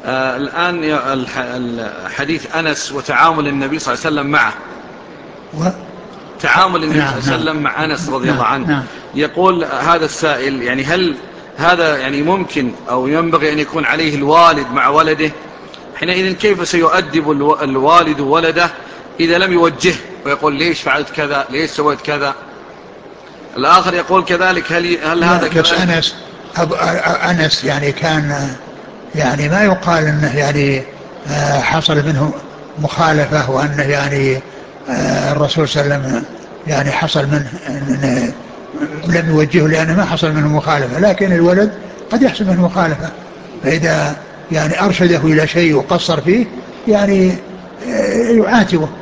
الآن حديث أنس وتعامل النبي صلى الله عليه وسلم معه، تعامل النبي صلى الله عليه وسلم مع أنس رضي الله عنه. يقول هذا السائل يعني هل هذا يعني ممكن أو ينبغي أن يكون عليه الوالد مع ولده؟ حينئذ كيف سيؤدب الوالد ولده إذا لم يوجهه ويقول ليش فعلت كذا، ليش سويت كذا؟ الآخر يقول كذلك هل هذا بس كذلك؟ أنس يعني كان يعني ما يقال أنه يعني حصل منه مخالفة، وأنه يعني الرسول صلى الله عليه وسلم يعني حصل منه أنه لم يوجهه لأنه ما حصل منه مخالفة، لكن الولد قد يحصل منه مخالفة، فإذا يعني أرشده إلى شيء وقصر فيه يعني يعاتبه.